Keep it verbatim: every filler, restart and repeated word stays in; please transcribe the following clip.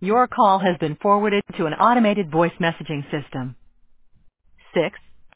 Your call has been forwarded to an automated voice messaging system. Six